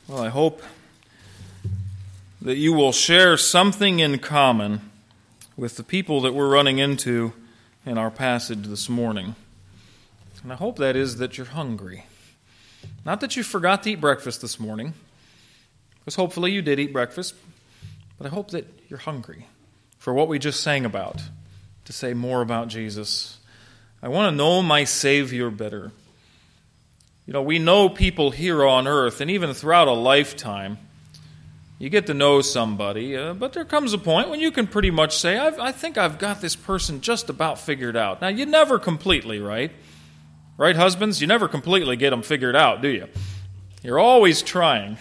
Well, I hope that you will share something in common with the people that we're running into in our passage this morning. And I hope that is that you're hungry. Not that you forgot to eat breakfast this morning, because hopefully you did eat breakfast, but I hope that you're hungry for what we just sang about, to say more about Jesus. I want to know my Savior better. You know, we know people here on earth, and even throughout a lifetime, you get to know somebody, but there comes a point when you can pretty much say, I think I've got this person just about figured out. Now, you never completely, right? Right, husbands? You never completely get them figured out, do you? You're always trying.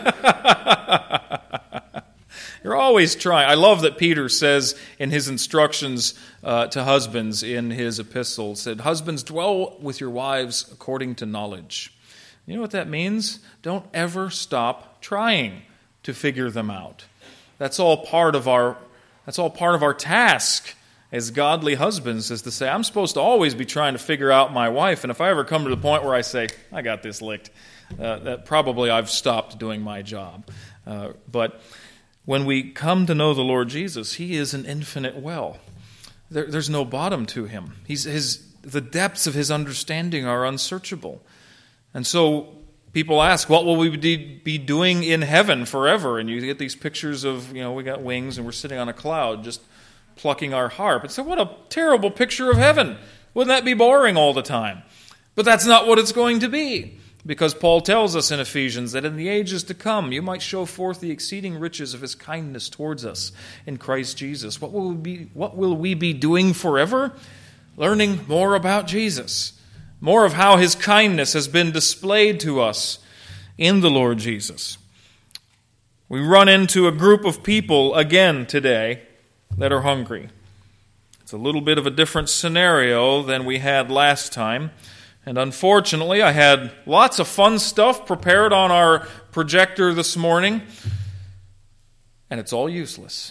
You're always trying. I love that Peter says in his instructions to husbands in his epistle, said, "Husbands, dwell with your wives according to knowledge." You know what that means? Don't ever stop trying to figure them out. That's all part of our task as godly husbands, is to say, I'm supposed to always be trying to figure out my wife, and if I ever come to the point where I say, I got this licked, that probably I've stopped doing my job. But when we come to know the Lord Jesus, He is an infinite well. There's no bottom to Him. The depths of His understanding are unsearchable. And so people ask, what will we be doing in heaven forever? And you get these pictures of, we got wings and we're sitting on a cloud just plucking our harp. And so what a terrible picture of heaven. Wouldn't that be boring all the time? But that's not what it's going to be. Because Paul tells us in Ephesians that in the ages to come, you might show forth the exceeding riches of His kindness towards us in Christ Jesus. What will we be doing forever? Learning more about Jesus. More of how His kindness has been displayed to us in the Lord Jesus. We run into a group of people again today that are hungry. It's a little bit of a different scenario than we had last time. And unfortunately, I had lots of fun stuff prepared on our projector this morning, and it's all useless.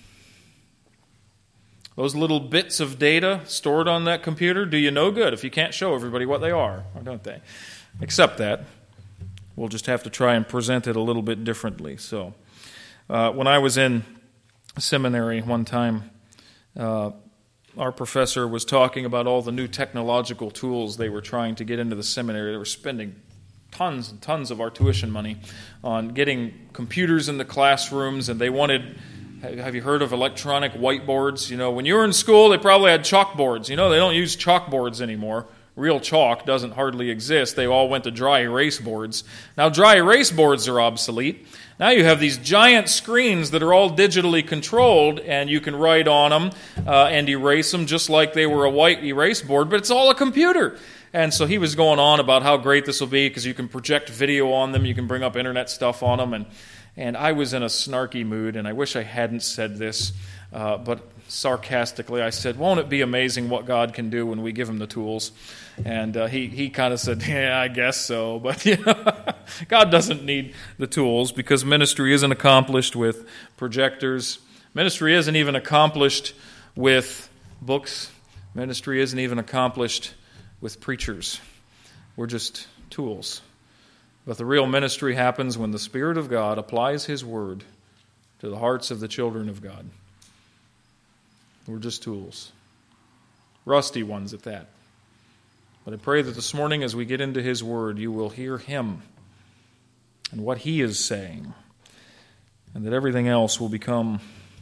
Those little bits of data stored on that computer do you no good if you can't show everybody what they are, or don't they? Except that we'll just have to try and present it a little bit differently. So, when I was in seminary one time, our professor was talking about all the new technological tools they were trying to get into the seminary. They were spending tons and tons of our tuition money on getting computers in the classrooms, and they wanted, have you heard of electronic whiteboards? When you were in school, they probably had chalkboards. They don't use chalkboards anymore. Real chalk doesn't hardly exist. They all went to dry erase boards. Now, dry erase boards are obsolete. Now you have these giant screens that are all digitally controlled, and you can write on them and erase them just like they were a white erase board, but it's all a computer. And so he was going on about how great this will be because you can project video on them, you can bring up internet stuff on them, and I was in a snarky mood, and I wish I hadn't said this, but sarcastically I said, won't it be amazing what God can do when we give Him the tools? And he kind of said, yeah, I guess so. But God doesn't need the tools because ministry isn't accomplished with projectors. Ministry isn't even accomplished with books. Ministry isn't even accomplished with preachers. We're just tools. But the real ministry happens when the Spirit of God applies His Word to the hearts of the children of God. We're just tools. Rusty ones at that. But I pray that this morning as we get into His Word, you will hear Him and what He is saying, and that everything else will become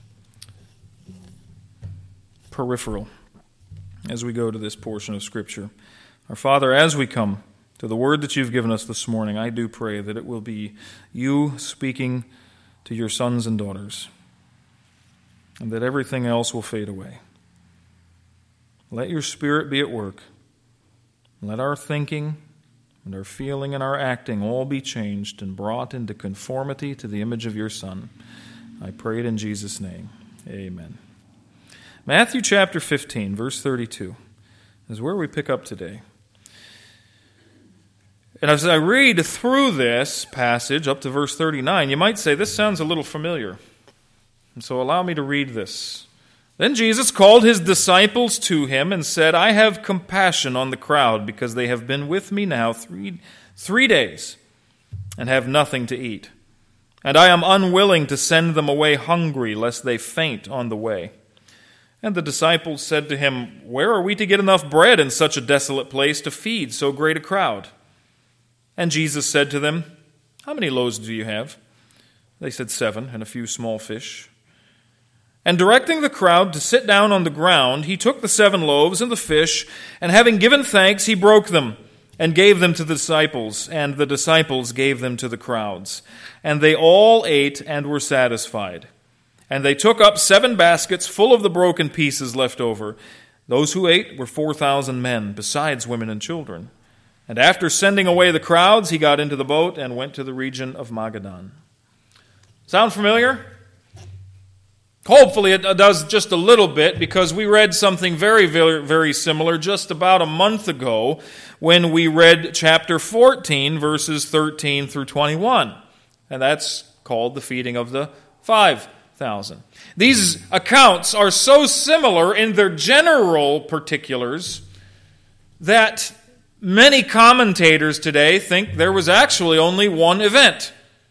peripheral as we go to this portion of Scripture. Our Father, as we come to the Word that You've given us this morning, I do pray that it will be You speaking to Your sons and daughters, and that everything else will fade away. Let Your Spirit be at work. Let our thinking and our feeling and our acting all be changed and brought into conformity to the image of Your Son. I pray it in Jesus' name. Amen. Matthew chapter 15, verse 32 is where we pick up today. And as I read through this passage up to verse 39, you might say, this sounds a little familiar. And so allow me to read this. Then Jesus called His disciples to Him and said, I have compassion on the crowd because they have been with me now three days and have nothing to eat. And I am unwilling to send them away hungry, lest they faint on the way. And the disciples said to him, Where are we to get enough bread in such a desolate place to feed so great a crowd? And Jesus said to them, How many loaves do you have? They said, 7, and a few small fish. And directing the crowd to sit down on the ground, he took the 7 loaves and the fish, and having given thanks, he broke them, and gave them to the disciples, and the disciples gave them to the crowds. And they all ate and were satisfied. And they took up 7 baskets full of the broken pieces left over. Those who ate were 4,000 men, besides women and children. And after sending away the crowds, he got into the boat and went to the region of Magadan. Sound familiar? Hopefully it does just a little bit, because we read something very, very, very similar just about a month ago when we read chapter 14, verses 13 through 21. And that's called the feeding of the 5,000. These accounts are so similar in their general particulars that many commentators today think there was actually only one event.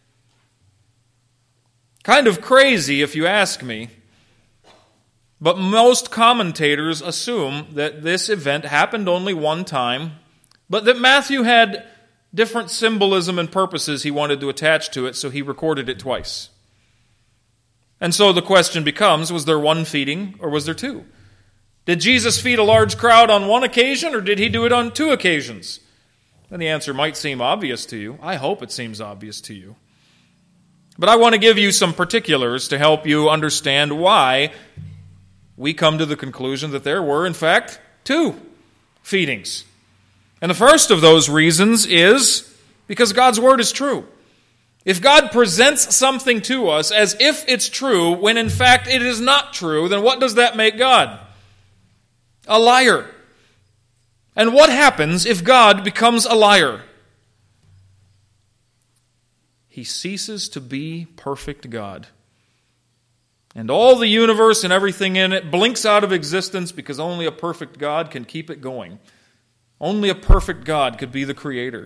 Kind of crazy if you ask me. But most commentators assume that this event happened only one time, but that Matthew had different symbolism and purposes he wanted to attach to it, so he recorded it twice. And so the question becomes, was there one feeding or was there 2? Did Jesus feed a large crowd on one occasion, or did he do it on 2 occasions? And the answer might seem obvious to you. I hope it seems obvious to you. But I want to give you some particulars to help you understand why we come to the conclusion that there were, in fact, 2 feedings. And the first of those reasons is because God's Word is true. If God presents something to us as if it's true, when in fact it is not true, then what does that make God? A liar. And what happens if God becomes a liar? He ceases to be perfect God. And all the universe and everything in it blinks out of existence, because only a perfect God can keep it going. Only a perfect God could be the creator.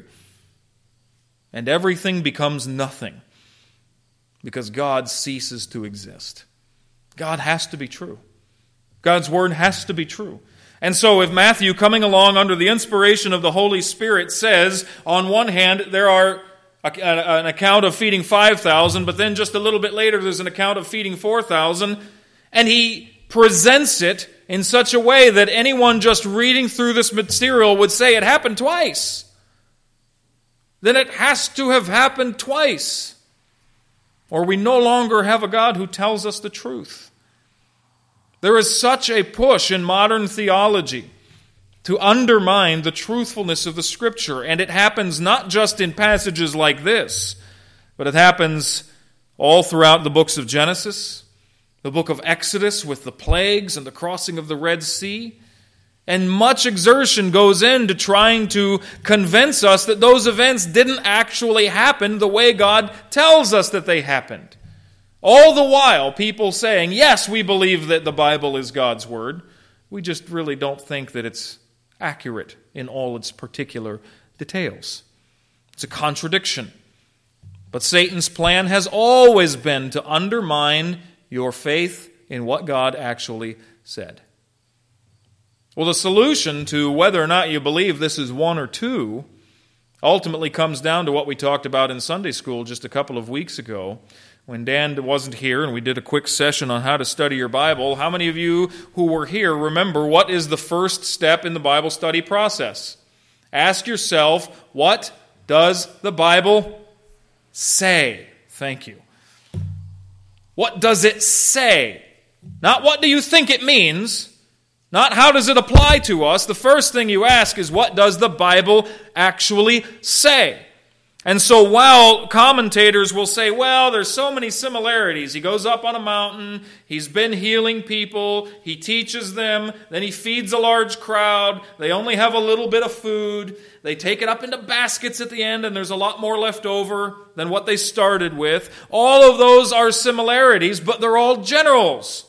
And everything becomes nothing because God ceases to exist. God has to be true. God's Word has to be true. And so if Matthew, coming along under the inspiration of the Holy Spirit, says, on one hand, there are an account of feeding 5,000, but then just a little bit later there's an account of feeding 4,000, and he presents it in such a way that anyone just reading through this material would say it happened twice. Then it has to have happened twice, or we no longer have a God who tells us the truth. There is such a push in modern theology to undermine the truthfulness of the Scripture. And it happens not just in passages like this, but it happens all throughout the books of Genesis, the book of Exodus with the plagues and the crossing of the Red Sea. And much exertion goes into trying to convince us that those events didn't actually happen the way God tells us that they happened. All the while, people saying, yes, we believe that the Bible is God's Word. We just really don't think that it's accurate in all its particular details. It's a contradiction. But Satan's plan has always been to undermine your faith in what God actually said. Well, the solution to whether or not you believe this is 1 or 2 ultimately comes down to what we talked about in Sunday school just a couple of weeks ago when Dan wasn't here and we did a quick session on how to study your Bible. How many of you who were here remember what is the first step in the Bible study process? Ask yourself, what does the Bible say? Thank you. What does it say? Not what do you think it means, not how does it apply to us. The first thing you ask is, what does the Bible actually say? And so while commentators will say, well, there's so many similarities. He goes up on a mountain, he's been healing people, he teaches them, then he feeds a large crowd, they only have a little bit of food, they take it up into baskets at the end, and there's a lot more left over than what they started with. All of those are similarities, but they're all generals.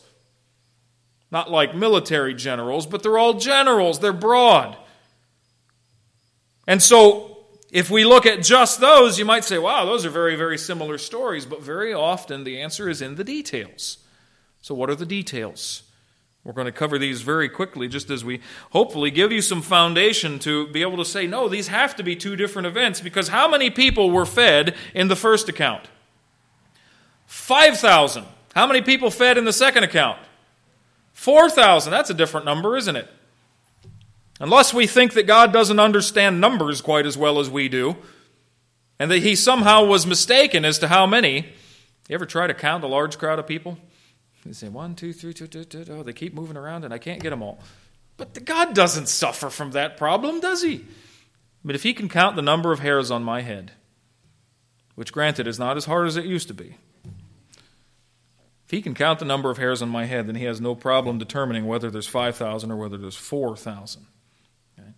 Not like military generals, but they're all generals. They're broad. And so if we look at just those, you might say, wow, those are very, very similar stories. But very often the answer is in the details. So what are the details? We're going to cover these very quickly, just as we hopefully give you some foundation to be able to say, no, these have to be two different events, because how many people were fed in the first account? 5,000. How many people fed in the second account? 4,000. That's a different number, isn't it? Unless we think that God doesn't understand numbers quite as well as we do, and that he somehow was mistaken as to how many. You ever try to count a large crowd of people? You say, 1, 2, 3, 2, 2, 2, 2. Oh, they keep moving around and I can't get them all. But God doesn't suffer from that problem, does he? But if he can count the number of hairs on my head, which granted is not as hard as it used to be, if he can count the number of hairs on my head, then he has no problem determining whether there's 5,000 or whether there's 4,000. Okay?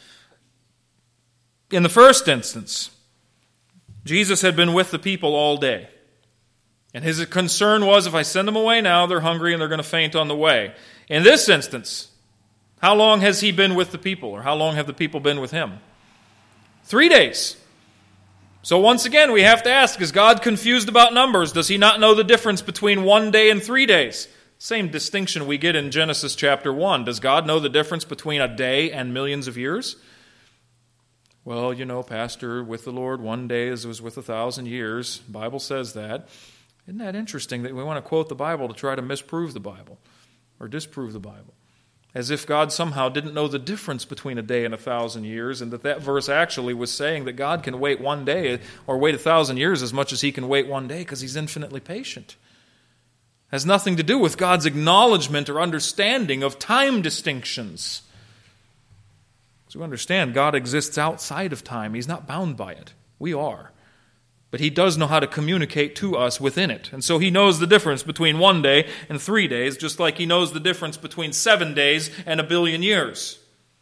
In the first instance, Jesus had been with the people all day. And his concern was, if I send them away now, they're hungry and they're going to faint on the way. In this instance, how long has he been with the people? Or how long have the people been with him? 3 days. So once again, we have to ask, is God confused about numbers? Does he not know the difference between 1 day and 3 days? Same distinction we get in Genesis chapter 1. Does God know the difference between a day and millions of years? Well, you know, Pastor, with the Lord, 1 day was with 1,000 years. The Bible says that. Isn't that interesting that we want to quote the Bible to try to misprove the Bible or disprove the Bible? As if God somehow didn't know the difference between a day and 1,000 years, and that verse actually was saying that God can wait 1 day or wait 1,000 years as much as he can wait 1 day because he's infinitely patient. It has nothing to do with God's acknowledgement or understanding of time distinctions. So we understand God exists outside of time. He's not bound by it. We are. But he does know how to communicate to us within it. And so he knows the difference between 1 day and 3 days, just like he knows the difference between 7 days and 1 billion years.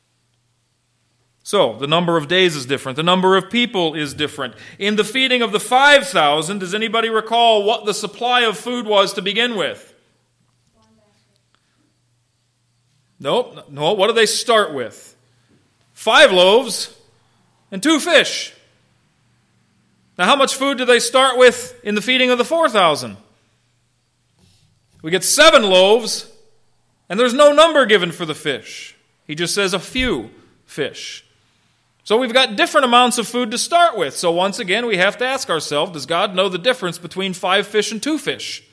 So, the number of days is different. The number of people is different. In the feeding of the 5,000, does anybody recall what the supply of food was to begin with? Nope. No, what do they start with? 5 loaves and 2 fish. Now, how much food do they start with in the feeding of the 4,000? We get 7 loaves, and there's no number given for the fish. He just says a few fish. So we've got different amounts of food to start with. So once again, we have to ask ourselves, does God know the difference between 5 fish and 2 fish?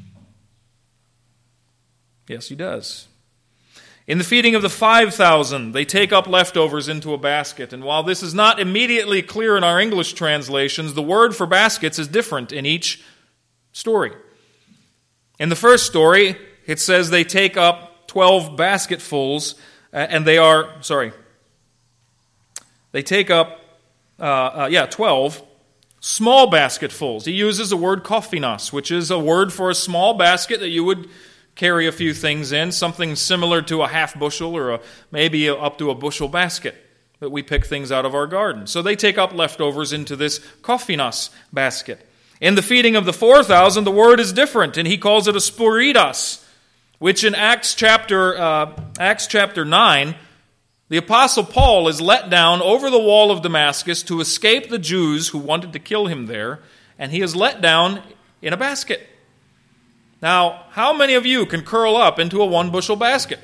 Yes, he does. In the feeding of the 5,000, they take up leftovers into a basket. And while this is not immediately clear in our English translations, the word for baskets is different in each story. In the first story, it says they take up 12 basketfuls, and they take up 12 small basketfuls. He uses the word kophinos, which is a word for a small basket that you would carry a few things in, something similar to a half bushel or maybe up to a bushel basket that we pick things out of our garden. So they take up leftovers into this kophinos basket. In the feeding of the 4,000, the word is different, and he calls it a sporidas, which in Acts chapter 9, the Apostle Paul is let down over the wall of Damascus to escape the Jews who wanted to kill him there, and he is let down in a basket. Now, how many of you can curl up into a 1 bushel basket?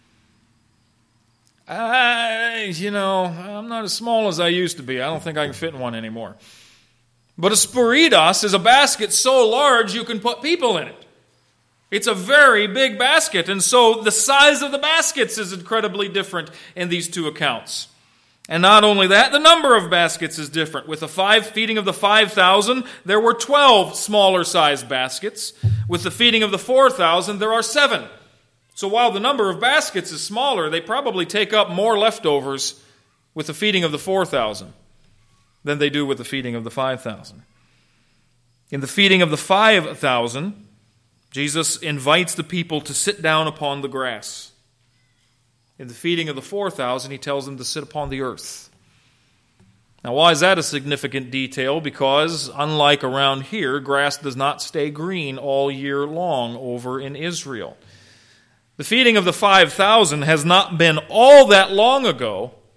I'm not as small as I used to be. I don't think I can fit in one anymore. But a sporidas is a basket so large you can put people in it. It's a very big basket, and so the size of the baskets is incredibly different in these two accounts. And not only that, the number of baskets is different. With the feeding of the 5,000, there were 12 smaller-sized baskets. With the feeding of the 4,000, there are 7. So while the number of baskets is smaller, they probably take up more leftovers with the feeding of the 4,000 than they do with the feeding of the 5,000. In the feeding of the 5,000, Jesus invites the people to sit down upon the grass. In the feeding of the 4,000, he tells them to sit upon the earth. Now, why is that a significant detail? Because, unlike around here, grass does not stay green all year long over in Israel. The feeding of the 5,000 has not been all that long ago,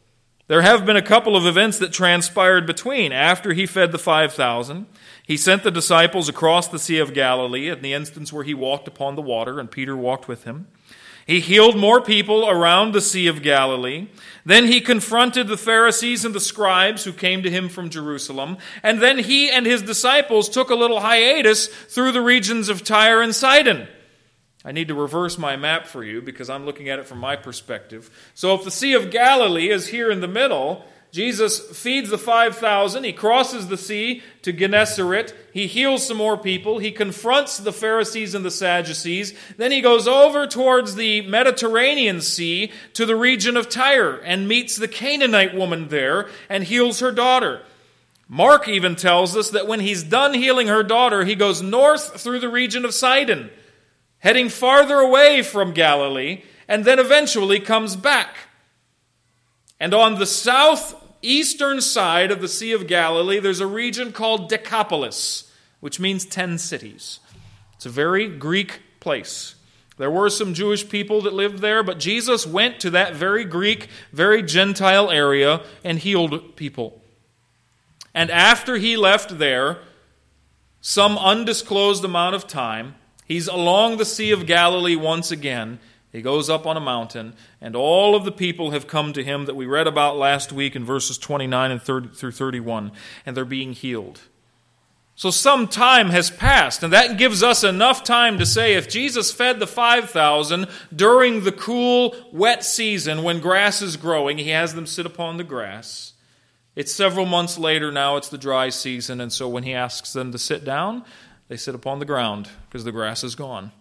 There have been a couple of events that transpired between. After he fed the 5,000, he sent the disciples across the Sea of Galilee, in the instance where he walked upon the water and Peter walked with him. He healed more people around the Sea of Galilee. Then he confronted the Pharisees and the scribes who came to him from Jerusalem. And then he and his disciples took a little hiatus through the regions of Tyre and Sidon. I need to reverse my map for you because I'm looking at it from my perspective. So if the Sea of Galilee is here in the middle, Jesus feeds the 5,000. He crosses the sea to Gennesaret. He heals some more people. He confronts the Pharisees and the Sadducees. Then he goes over towards the Mediterranean Sea to the region of Tyre and meets the Canaanite woman there and heals her daughter. Mark even tells us that when he's done healing her daughter, he goes north through the region of Sidon, heading farther away from Galilee, and then eventually comes back. And on the southeastern side of the Sea of Galilee, there's a region called Decapolis, which means 10 cities. It's a very Greek place. There were some Jewish people that lived there, but Jesus went to that very Greek, very Gentile area and healed people. And after he left there, some undisclosed amount of time, he's along the Sea of Galilee once again. He goes up on a mountain, and all of the people have come to him that we read about last week in verses 29 and 30 through 31, and they're being healed. So some time has passed, and that gives us enough time to say if Jesus fed the 5,000 during the cool, wet season when grass is growing, he has them sit upon the grass. It's several months later now, it's the dry season, and so when he asks them to sit down, they sit upon the ground because the grass is gone.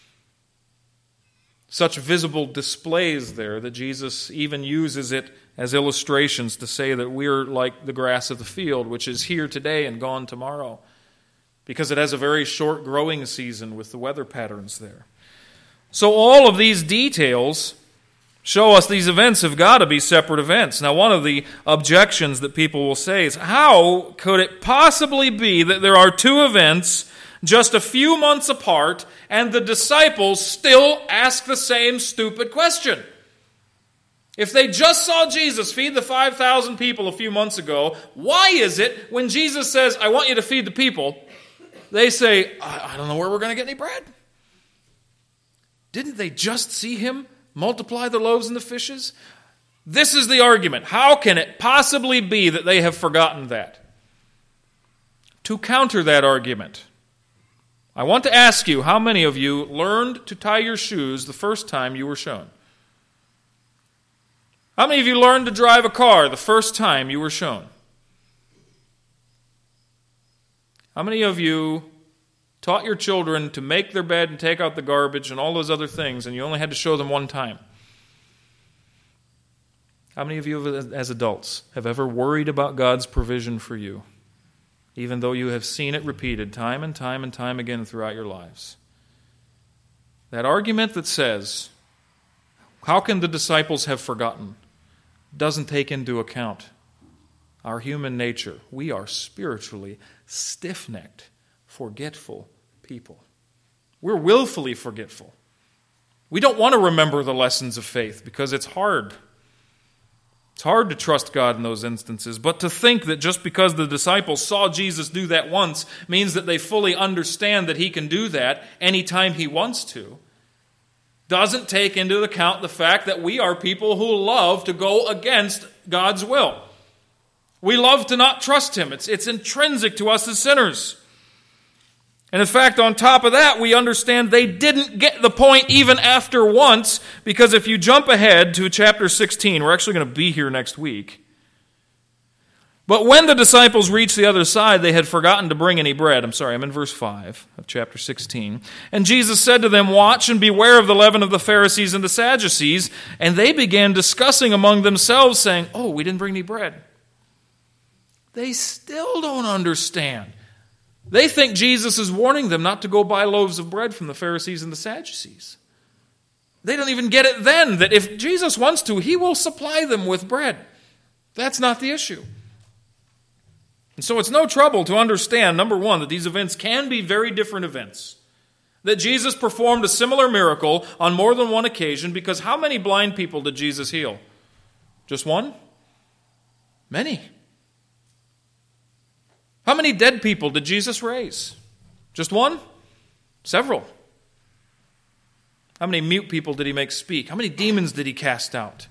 Such visible displays there that Jesus even uses it as illustrations to say that we're like the grass of the field, which is here today and gone tomorrow, because it has a very short growing season with the weather patterns there. So all of these details show us these events have got to be separate events. Now, one of the objections that people will say is, how could it possibly be that there are two events just a few months apart, and the disciples still ask the same stupid question? If they just saw Jesus feed the 5,000 people a few months ago, why is it when Jesus says, I want you to feed the people, they say, I don't know where we're going to get any bread? Didn't they just see him multiply the loaves and the fishes? This is the argument. How can it possibly be that they have forgotten that? To counter that argument, I want to ask you, how many of you learned to tie your shoes the first time you were shown? How many of you learned to drive a car the first time you were shown? How many of you taught your children to make their bed and take out the garbage and all those other things, and you only had to show them one time? How many of you as adults have ever worried about God's provision for you, even though you have seen it repeated time and time and time again throughout your lives? That argument that says, how can the disciples have forgotten, doesn't take into account our human nature. We are spiritually stiff-necked, forgetful people. We're willfully forgetful. We don't want to remember the lessons of faith because it's hard. It's hard to trust God in those instances, but to think that just because the disciples saw Jesus do that once means that they fully understand that he can do that anytime he wants to, doesn't take into account the fact that we are people who love to go against God's will. We love to not trust him. It's intrinsic to us as sinners. And in fact, on top of that, we understand they didn't get the point even after once, because if you jump ahead to chapter 16, we're actually going to be here next week. But when the disciples reached the other side, they had forgotten to bring any bread. I'm in verse 5 of chapter 16. And Jesus said to them, "Watch and beware of the leaven of the Pharisees and the Sadducees." And they began discussing among themselves, saying, "Oh, we didn't bring any bread." They still don't understand. They think Jesus is warning them not to go buy loaves of bread from the Pharisees and the Sadducees. They don't even get it then, that if Jesus wants to, he will supply them with bread. That's not the issue. And so it's no trouble to understand, number one, that these events can be very different events. That Jesus performed a similar miracle on more than one occasion, because how many blind people did Jesus heal? Just one? Many. How many dead people did Jesus raise? Just one? Several. How many mute people did he make speak? How many demons did he cast out?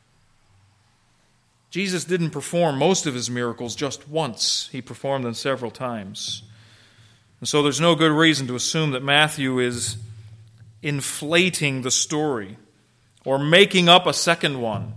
Jesus didn't perform most of his miracles just once. He performed them several times. And so there's no good reason to assume that Matthew is inflating the story or making up a second one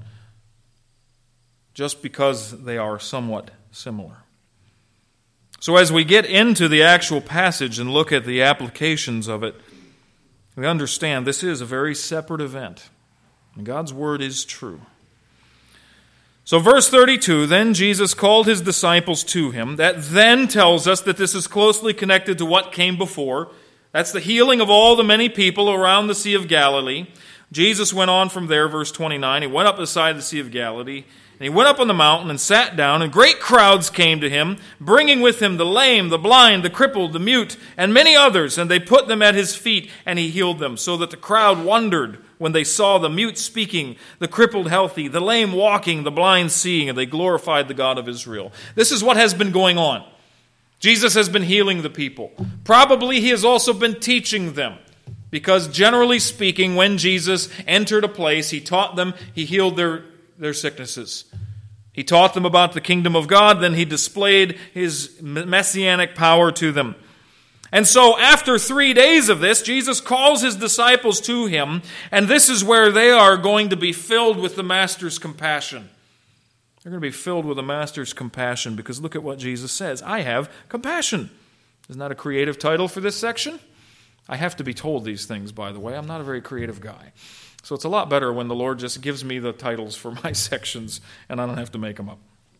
just because they are somewhat similar. So as we get into the actual passage and look at the applications of it, we understand this is a very separate event. And God's word is true. So verse 32, then Jesus called his disciples to him. That then tells us that this is closely connected to what came before. That's the healing of all the many people around the Sea of Galilee. Jesus went on from there, verse 29. He went up beside the Sea of Galilee, and he went up on the mountain and sat down, and great crowds came to him, bringing with him the lame, the blind, the crippled, the mute, and many others, and they put them at his feet, and he healed them, so that the crowd wondered when they saw the mute speaking, the crippled healthy, the lame walking, the blind seeing, and they glorified the God of Israel. This is what has been going on. Jesus has been healing the people. Probably he has also been teaching them, because generally speaking, when Jesus entered a place, he taught them, he healed their sicknesses. He taught them about the kingdom of God, then he displayed his messianic power to them. And so after 3 days of this, Jesus calls his disciples to him, and this is where they are going to be filled with the Master's compassion. They're going to be filled with the Master's compassion, because look at what Jesus says. I have compassion. Isn't that a creative title for this section? I have to be told these things, by the way. I'm not a very creative guy. So it's a lot better when the Lord just gives me the titles for my sections, and I don't have to make them up.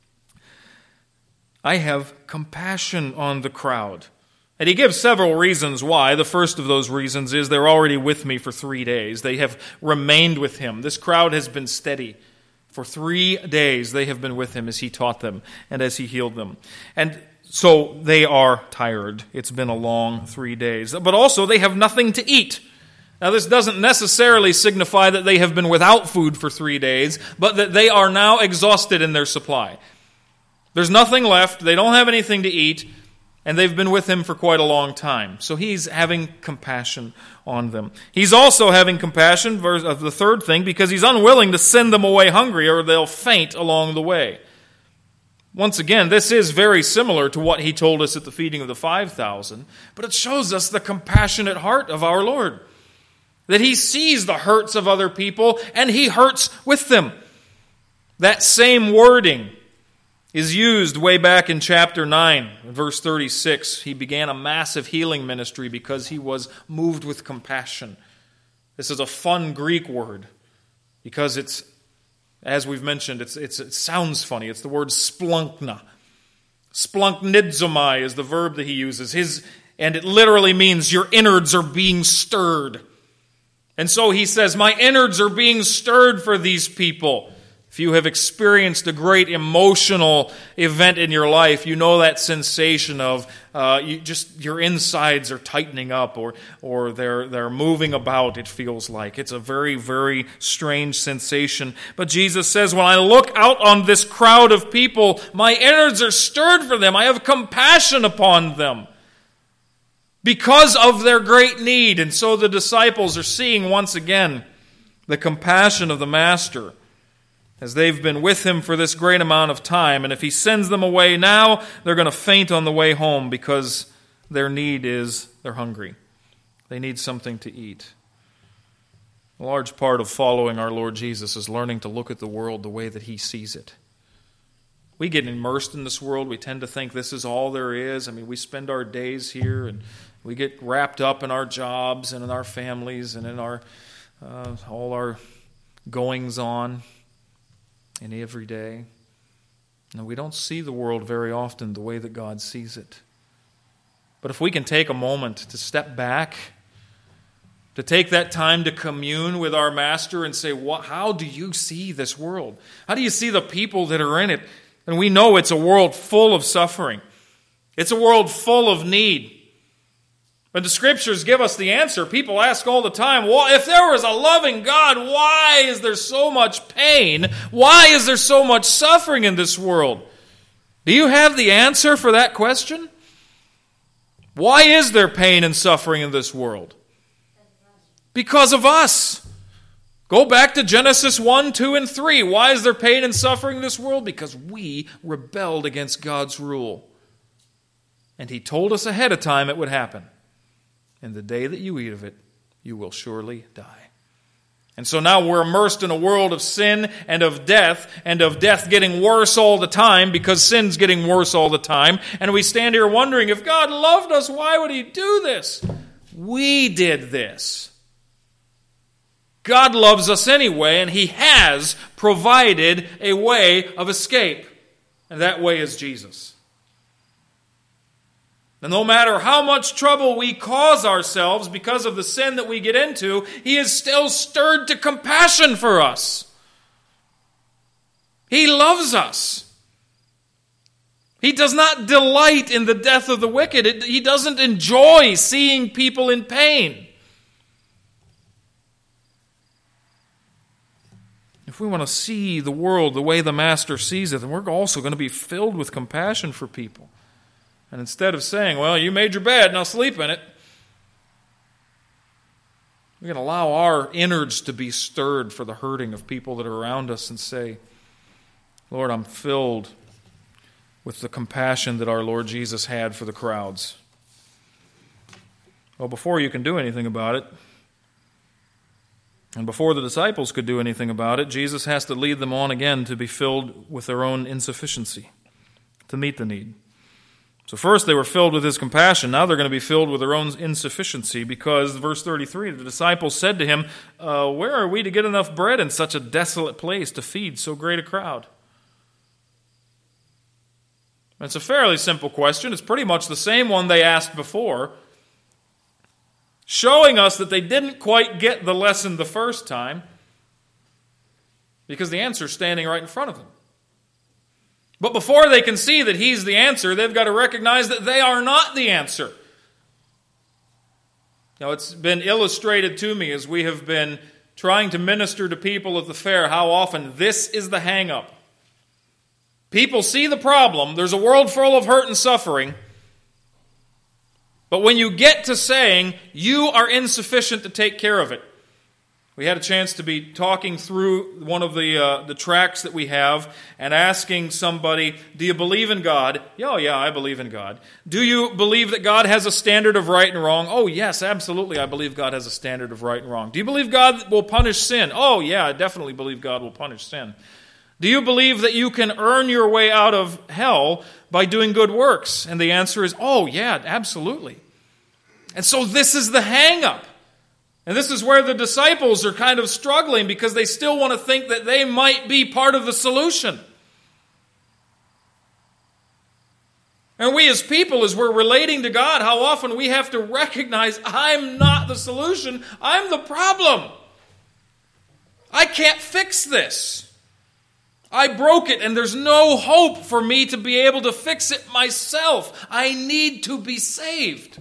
I have compassion on the crowd. And he gives several reasons why. The first of those reasons is they're already with me for 3 days. They have remained with him. This crowd has been steady. For 3 days they have been with him as he taught them and as he healed them. And so they are tired. It's been a long 3 days. But also they have nothing to eat. Now this doesn't necessarily signify that they have been without food for 3 days, but that they are now exhausted in their supply. There's nothing left. They don't have anything to eat. And they've been with him for quite a long time. So he's having compassion on them. He's also having compassion, the third thing, because he's unwilling to send them away hungry or they'll faint along the way. Once again, this is very similar to what he told us at the feeding of the 5,000, but it shows us the compassionate heart of our Lord. That he sees the hurts of other people and he hurts with them. That same wording is used way back in chapter 9, verse 36. He began a massive healing ministry because he was moved with compassion. This is a fun Greek word because it's, as we've mentioned, it sounds funny. It's the word splunkna. Splunknidzomai is the verb that he uses. And it literally means your innards are being stirred. And so he says, my innards are being stirred for these people. If you have experienced a great emotional event in your life, you know that sensation of your insides are tightening up or they're moving about, it feels like. It's a very, very strange sensation. But Jesus says, when I look out on this crowd of people, my innards are stirred for them. I have compassion upon them because of their great need. And so the disciples are seeing once again the compassion of the Master, as they've been with him for this great amount of time. And if he sends them away now, they're going to faint on the way home because their need is they're hungry. They need something to eat. A large part of following our Lord Jesus is learning to look at the world the way that he sees it. We get immersed in this world. We tend to think this is all there is. I mean, we spend our days here and we get wrapped up in our jobs and in our families and in our all our goings on in every day. And we don't see the world very often the way that God sees it. But if we can take a moment to step back, to take that time to commune with our Master and say, how do you see this world? How do you see the people that are in it? And we know it's a world full of suffering. It's a world full of need. But the Scriptures give us the answer. People ask all the time, well, if there was a loving God, why is there so much pain? Why is there so much suffering in this world? Do you have the answer for that question? Why is there pain and suffering in this world? Because of us. Go back to Genesis 1, 2, and 3. Why is there pain and suffering in this world? Because we rebelled against God's rule. And He told us ahead of time it would happen. And the day that you eat of it, you will surely die. And so now we're immersed in a world of sin and of death getting worse all the time because sin's getting worse all the time. And we stand here wondering, if God loved us, why would He do this? We did this. God loves us anyway, and He has provided a way of escape. And that way is Jesus. And no matter how much trouble we cause ourselves because of the sin that we get into, He is still stirred to compassion for us. He loves us. He does not delight in the death of the wicked. He doesn't enjoy seeing people in pain. If we want to see the world the way the Master sees it, then we're also going to be filled with compassion for people. And instead of saying, well, you made your bed, now sleep in it, we're going to allow our innards to be stirred for the hurting of people that are around us and say, Lord, I'm filled with the compassion that our Lord Jesus had for the crowds. Well, before you can do anything about it, and before the disciples could do anything about it, Jesus has to lead them on again to be filled with their own insufficiency, to meet the need. So first they were filled with His compassion. Now they're going to be filled with their own insufficiency because, verse 33, the disciples said to Him, where are we to get enough bread in such a desolate place to feed so great a crowd? It's a fairly simple question. It's pretty much the same one they asked before, showing us that they didn't quite get the lesson the first time because the answer is standing right in front of them. But before they can see that He's the answer, they've got to recognize that they are not the answer. Now, it's been illustrated to me as we have been trying to minister to people at the fair how often this is the hang-up. People see the problem. There's a world full of hurt and suffering. But when you get to saying, you are insufficient to take care of it. We had a chance to be talking through one of the tracts that we have and asking somebody, do you believe in God? Oh, yeah, I believe in God. Do you believe that God has a standard of right and wrong? Oh, yes, absolutely, I believe God has a standard of right and wrong. Do you believe God will punish sin? Oh, yeah, I definitely believe God will punish sin. Do you believe that you can earn your way out of hell by doing good works? And the answer is, oh, yeah, absolutely. And so this is the hang-up. And this is where the disciples are kind of struggling because they still want to think that they might be part of the solution. And we as people, as we're relating to God, how often we have to recognize, I'm not the solution, I'm the problem. I can't fix this. I broke it and there's no hope for me to be able to fix it myself. I need to be saved.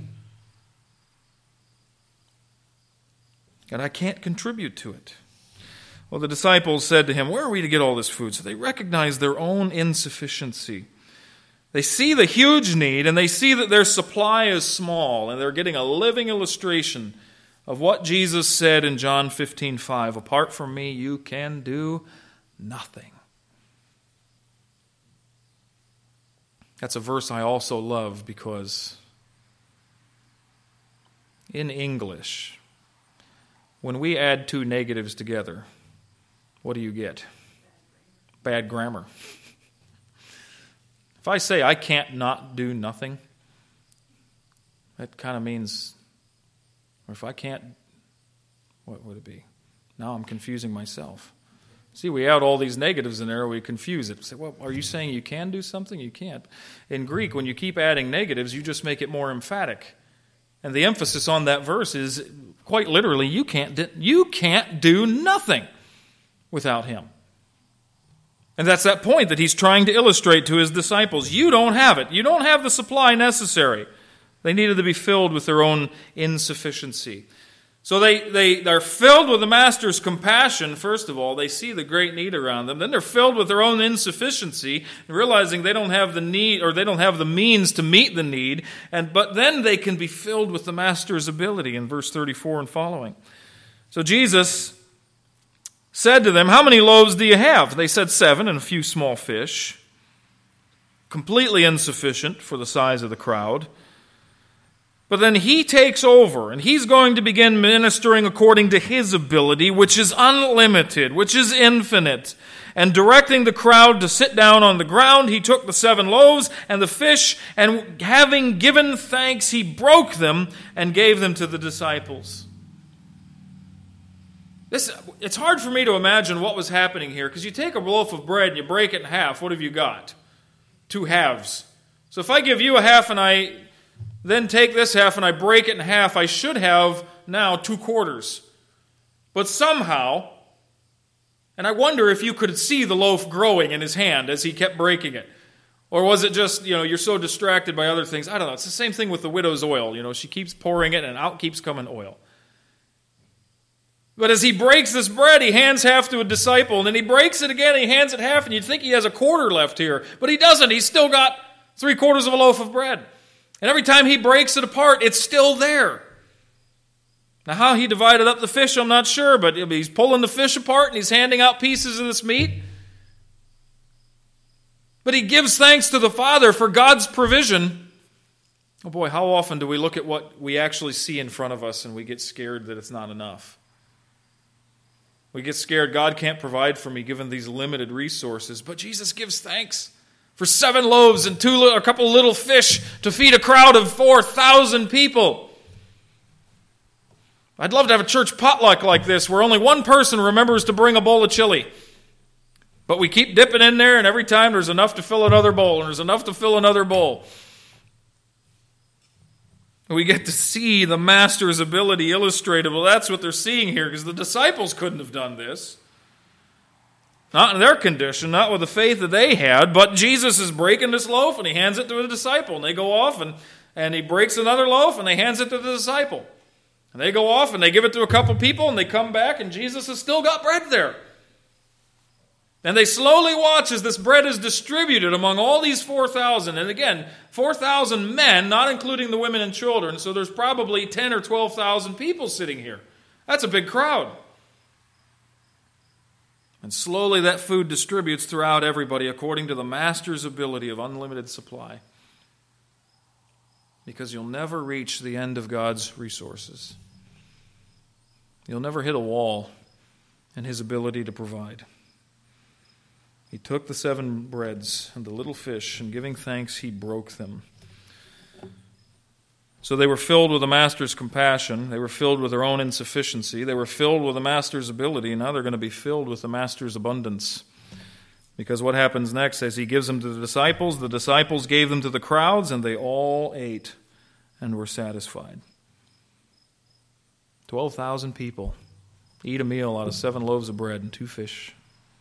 And I can't contribute to it. Well, the disciples said to Him, where are we to get all this food? So they recognize their own insufficiency. They see the huge need, and they see that their supply is small, and they're getting a living illustration of what Jesus said in John 15:5. Apart from me, you can do nothing. That's a verse I also love because in English, when we add two negatives together, what do you get? Bad grammar. If I say I can't not do nothing, that kind of means, or if I can't, what would it be? Now I'm confusing myself. See, we add all these negatives in there, we confuse it. We say, well, are you saying you can do something? You can't. In Greek, when you keep adding negatives, you just make it more emphatic. And the emphasis on that verse is quite literally, you can't do nothing without Him. And that's that point that He's trying to illustrate to His disciples. You don't have it. You don't have the supply necessary. They needed to be filled with their own insufficiency. So they're filled with the Master's compassion, first of all. They see the great need around them. Then they're filled with their own insufficiency, realizing they don't have the need, or they don't have the means to meet the need. But then they can be filled with the Master's ability in verse 34 and following. So Jesus said to them, "How many loaves do you have?" They said 7 and a few small fish. Completely insufficient for the size of the crowd. But then he takes over, and he's going to begin ministering according to his ability, which is unlimited, which is infinite. And directing the crowd to sit down on the ground, he took the 7 loaves and the fish, and having given thanks, he broke them and gave them to the disciples. It's hard for me to imagine what was happening here, because you take a loaf of bread and you break it in half. What have you got? 2 halves. So if I give you a half and I then take this half and I break it in half, I should have now 2 quarters. But somehow, and I wonder if you could see the loaf growing in his hand as he kept breaking it. Or was it just, you're so distracted by other things? I don't know. It's the same thing with the widow's oil. She keeps pouring it and out keeps coming oil. But as he breaks this bread, he hands half to a disciple, and then he breaks it again, and he hands it half, and you'd think he has a quarter left here. But he doesn't. He's still got 3/4 of a loaf of bread. And every time he breaks it apart, it's still there. Now, how he divided up the fish, I'm not sure, but he's pulling the fish apart, and he's handing out pieces of this meat. But he gives thanks to the Father for God's provision. Oh boy, how often do we look at what we actually see in front of us and we get scared that it's not enough? We get scared God can't provide for me given these limited resources. But Jesus gives thanks for 7 loaves and a couple of little fish to feed a crowd of 4,000 people. I'd love to have a church potluck like this where only one person remembers to bring a bowl of chili. But we keep dipping in there, and every time there's enough to fill another bowl, and there's enough to fill another bowl. We get to see the Master's ability illustrated. Well, that's what they're seeing here, because the disciples couldn't have done this. Not in their condition, not with the faith that they had, but Jesus is breaking this loaf, and he hands it to a disciple, and they go off, and he breaks another loaf, and he hands it to the disciple. And they go off, and they give it to a couple people, and they come back, and Jesus has still got bread there. And they slowly watch as this bread is distributed among all these 4,000. And again, 4,000 men, not including the women and children. So there's probably 10 or 12,000 people sitting here. That's a big crowd. And slowly that food distributes throughout everybody according to the Master's ability of unlimited supply. Because you'll never reach the end of God's resources. You'll never hit a wall in his ability to provide. He took the 7 breads and the little fish, and giving thanks, he broke them. So they were filled with the Master's compassion. They were filled with their own insufficiency. They were filled with the Master's ability, and now they're going to be filled with the Master's abundance. Because what happens next, as he gives them to the disciples gave them to the crowds, and they all ate and were satisfied. 12,000 people eat a meal out of 7 loaves of bread and 2 fish.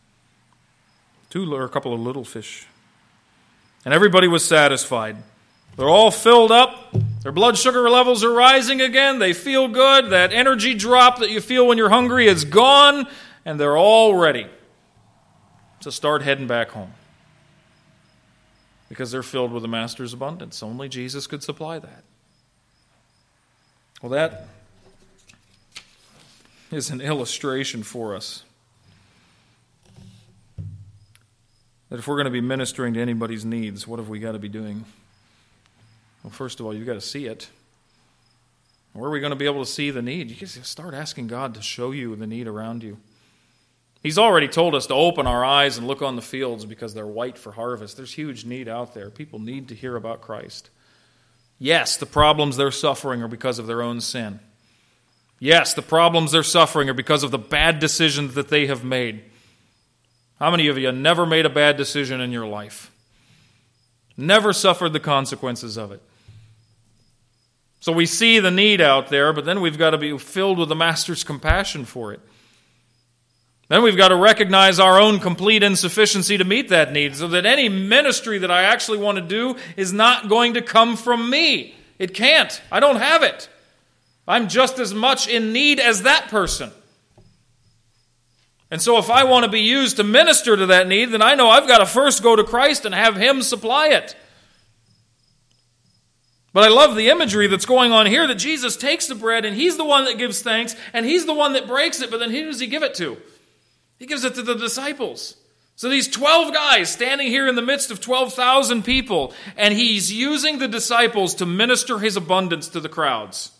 2 or a couple of little fish. And everybody was satisfied. They're all filled up. Their blood sugar levels are rising again. They feel good. That energy drop that you feel when you're hungry is gone. And they're all ready to start heading back home. Because they're filled with the Master's abundance. Only Jesus could supply that. Well, that is an illustration for us. That if we're going to be ministering to anybody's needs, what have we got to be doing? Well, first of all, you've got to see it. Where are we going to be able to see the need? You just start asking God to show you the need around you. He's already told us to open our eyes and look on the fields because they're white for harvest. There's huge need out there. People need to hear about Christ. Yes, the problems they're suffering are because of their own sin. Yes, the problems they're suffering are because of the bad decisions that they have made. How many of you never made a bad decision in your life? Never suffered the consequences of it. So we see the need out there, but then we've got to be filled with the Master's compassion for it. Then we've got to recognize our own complete insufficiency to meet that need, so that any ministry that I actually want to do is not going to come from me. It can't. I don't have it. I'm just as much in need as that person. And so if I want to be used to minister to that need, then I know I've got to first go to Christ and have Him supply it. But I love the imagery that's going on here, that Jesus takes the bread and He's the one that gives thanks and He's the one that breaks it, but then who does He give it to? He gives it to the disciples. So these 12 guys standing here in the midst of 12,000 people, and He's using the disciples to minister His abundance to the crowds.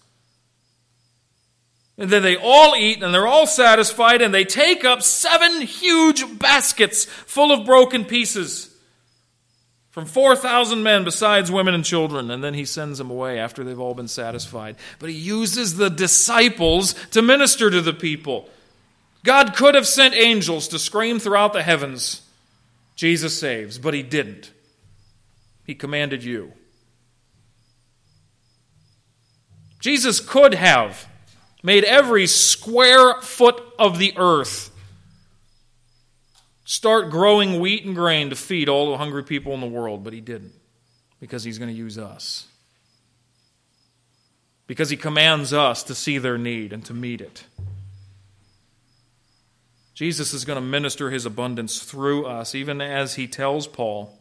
And then they all eat, and they're all satisfied, and they take up 7 huge baskets full of broken pieces from 4,000 men besides women and children. And then He sends them away after they've all been satisfied. But He uses the disciples to minister to the people. God could have sent angels to scream throughout the heavens, Jesus saves, but He didn't. He commanded you. Jesus could have made every square foot of the earth start growing wheat and grain to feed all the hungry people in the world, but He didn't, because He's going to use us. Because He commands us to see their need and to meet it. Jesus is going to minister His abundance through us, even as He tells Paul,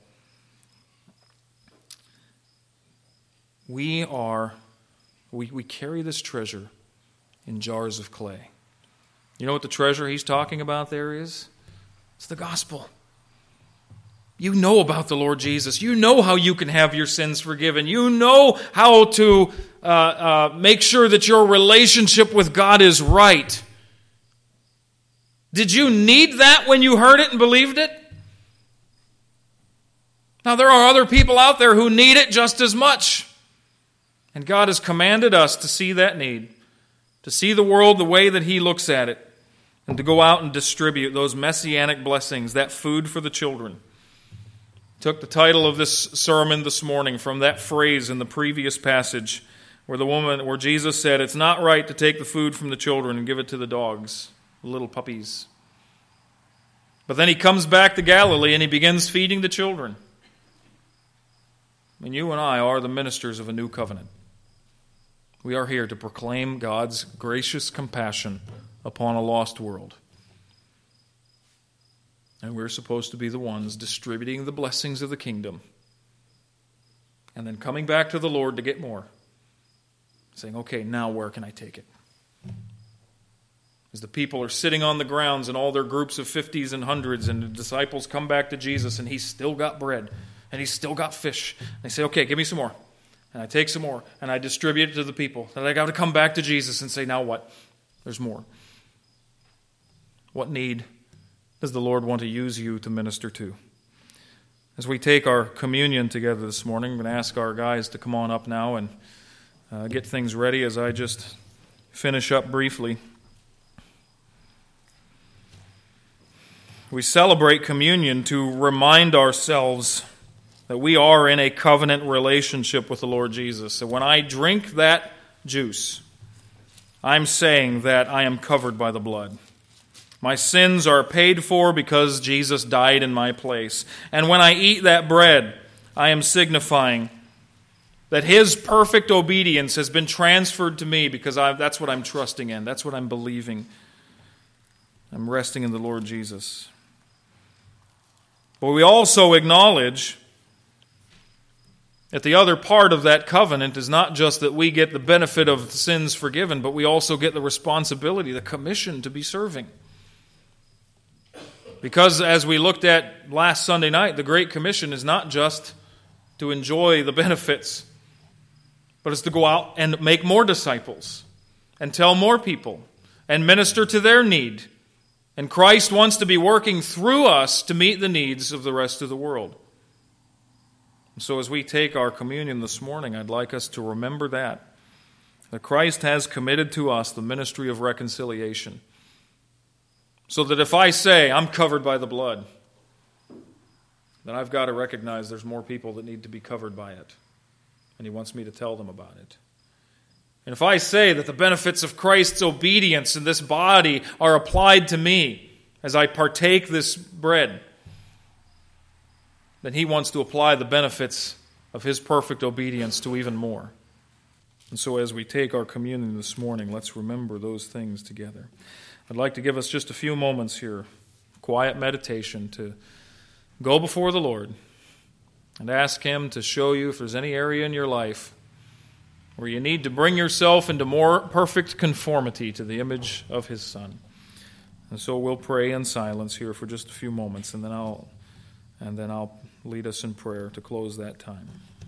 we carry this treasure in jars of clay. You know what the treasure he's talking about there is? It's the gospel. You know about the Lord Jesus. You know how you can have your sins forgiven. You know how to make sure that your relationship with God is right. Did you need that when you heard it and believed it? Now, there are other people out there who need it just as much. And God has commanded us to see that need, to see the world the way that He looks at it, and to go out and distribute those messianic blessings, that food for the children. Took the title of this sermon this morning from that phrase in the previous passage where Jesus said, it's not right to take the food from the children and give it to the dogs, the little puppies. But then He comes back to Galilee and He begins feeding the children. And you and I are the ministers of a new covenant. We are here to proclaim God's gracious compassion upon a lost world. And we're supposed to be the ones distributing the blessings of the kingdom. And then coming back to the Lord to get more. Saying, okay, now where can I take it? As the people are sitting on the grounds in all their groups of 50s and 100s, and the disciples come back to Jesus, and He's still got bread, and He's still got fish. And they say, okay, give me some more. And I take some more, and I distribute it to the people. And I got to come back to Jesus and say, now what? There's more. What need does the Lord want to use you to minister to? As we take our communion together this morning, I'm going to ask our guys to come on up now and get things ready as I just finish up briefly. We celebrate communion to remind ourselves that we are in a covenant relationship with the Lord Jesus. So when I drink that juice, I'm saying that I am covered by the blood. My sins are paid for because Jesus died in my place. And when I eat that bread, I am signifying that His perfect obedience has been transferred to me because that's what I'm trusting in. That's what I'm believing. I'm resting in the Lord Jesus. But we also acknowledge that the other part of that covenant is not just that we get the benefit of sins forgiven, but we also get the responsibility, the commission to be serving. Because as we looked at last Sunday night, the Great Commission is not just to enjoy the benefits, but it's to go out and make more disciples and tell more people and minister to their need. And Christ wants to be working through us to meet the needs of the rest of the world. So as we take our communion this morning, I'd like us to remember that Christ has committed to us the ministry of reconciliation. So that if I say I'm covered by the blood, then I've got to recognize there's more people that need to be covered by it. And He wants me to tell them about it. And if I say that the benefits of Christ's obedience in this body are applied to me as I partake this bread, then He wants to apply the benefits of His perfect obedience to even more. And so as we take our communion this morning, let's remember those things together. I'd like to give us just a few moments here, quiet meditation, to go before the Lord and ask Him to show you if there's any area in your life where you need to bring yourself into more perfect conformity to the image of His Son. And so we'll pray in silence here for just a few moments, and then I'll lead us in prayer to close that time.